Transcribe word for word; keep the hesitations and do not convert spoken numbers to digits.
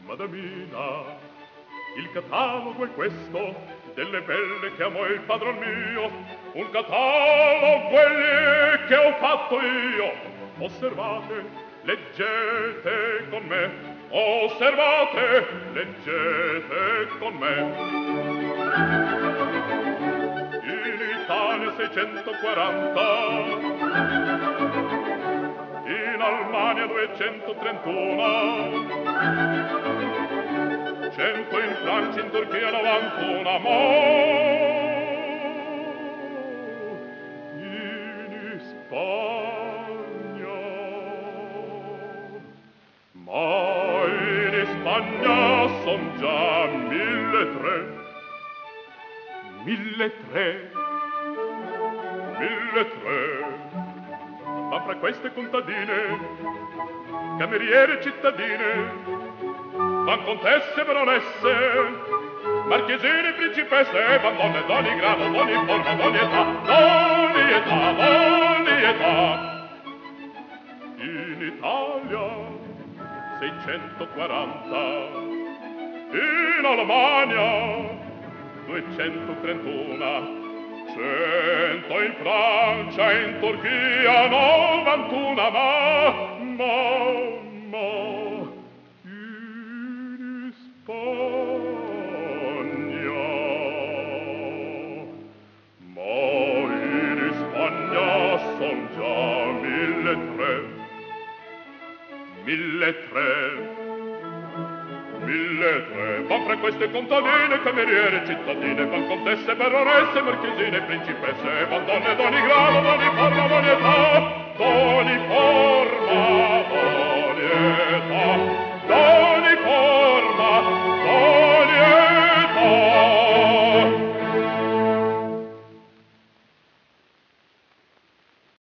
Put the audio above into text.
Madamina, il catalogo è questo delle belle che amò il padron mio, un catalogo quelli che ho fatto io. Osservate, leggete con me, osservate, leggete con me. In Italia seicentoquaranta, in Almania duecentotrentuno, cento in Francia, in Turchia novantuno, ma in Spagna, ma in Spagna son già mille tre, mille tre, mille tre, ma fra queste contadine, cameriere cittadine, van contesse, baronesse, marchesine, principesse, van donne d'ogni grado, d'ogni forma, d'ogni età, d'ogni età, d'ogni età. In Italia seicentoquaranta, in Almania duecentotrentuno, cento in Francia, in Turchia novantuno, ma, ma, ma, in Spagna, ma in Spagna son già mille tre, mille tre, mille tre, van fra queste contadine, cameriere, cittadine, van contesse, baronesse, marchesine, principesse, van donne d'ogni grado, d'ogni forma, d'ogni età, d'ogni forma,